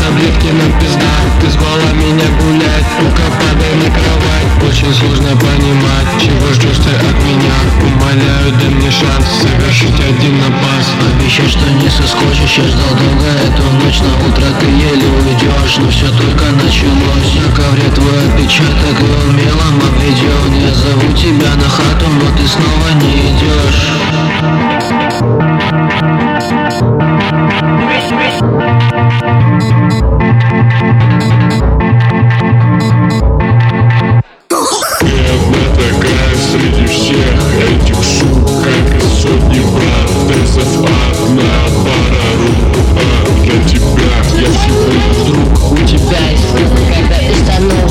таблетки нам пизда. Ты звала меня гулять, ну-ка падай на кровать. Очень сложно понимать, чего ждешь ты от меня. Умоляю, дай мне шанс совершить один напас. Обещай, что не соскочишь, я ждал долго эту ночь. На утро ты еле уйдешь, но все только началось. На ковре твой отпечаток, и он мелом обведен. Я зову тебя на хату, но ты снова не идешь. Среди всех этих сук, как и сотни протезов, одна пара рук. Для тебя я всего лишь друг. У тебя есть выбор, когда ты станул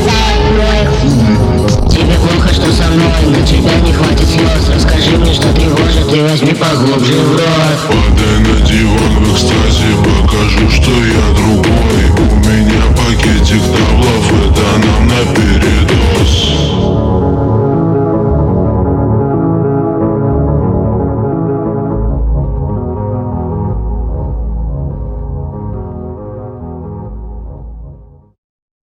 мой. Тебе плохо, что со мной, на тебя не хватит слез. Расскажи мне, что тревожит, и возьми поглубже в рот. Падай на диван в экстазе, покажу, что я друг.